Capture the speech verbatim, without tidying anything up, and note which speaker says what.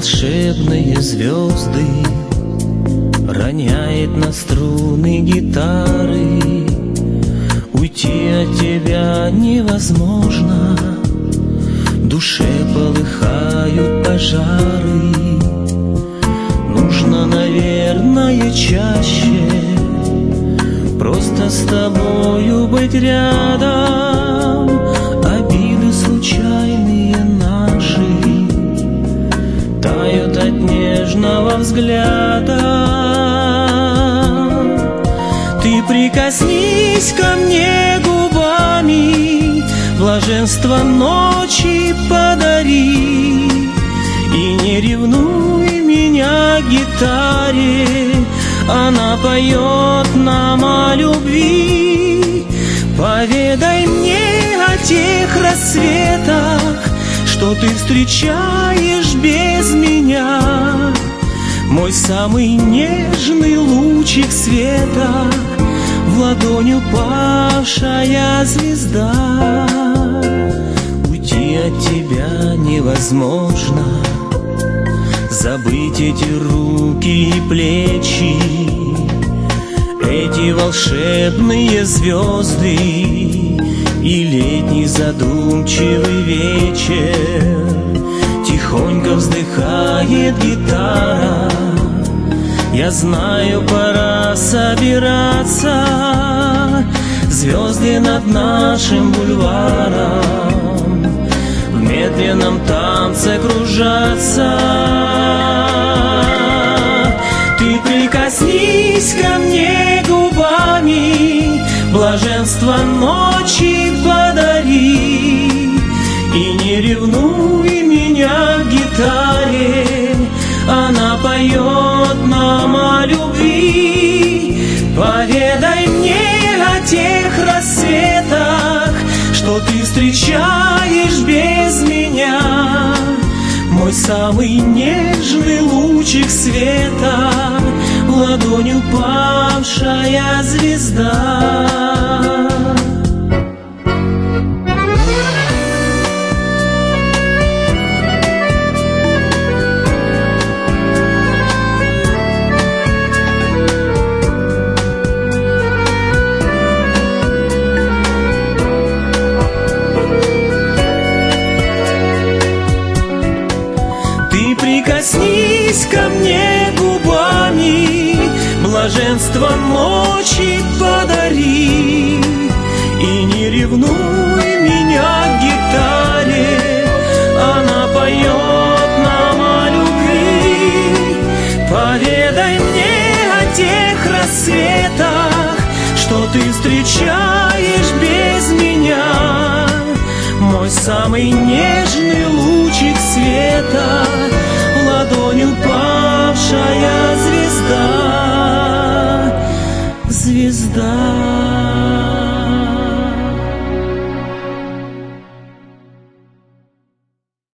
Speaker 1: волшебные звезды роняет на струны гитары. Уйти от тебя невозможно, в душе полыхают пожары. Нужно, наверное, чаще просто с тобою быть рядом. Обиды случайные наши тают от нежного взгляда. Ты прикоснись ко мне губами, блаженство ночи подари. И не ревнуй меня к гитаре, она поет нам о любви. Поведай мне о тех рассветах, что ты встречаешь без меня. Мой самый нежный лучик света, в ладонь упавшая звезда. Уйти от тебя невозможно, забыть эти руки и плечи, эти волшебные звезды и летний задумчивый вечер. Тихонько вздыхает гитара, я знаю, пора собираться. Звезды над нашим бульваром в медленном танце кружатся. Ты прикоснись ко мне губами, блаженство ночи подари. И не ревнуй меня к гитаре, она поет нам о любви. Поведай мне о тех рассветах, что ты встречаешь без меня. Мой самый нежный лучик света, в ладонь упавшая звезда. Прикоснись ко мне губами, блаженство ночи подари. И не ревнуй меня к гитаре, она поет нам о любви. Поведай мне о тех рассветах, что ты встречаешь без меня. Мой самый нежный лучик света,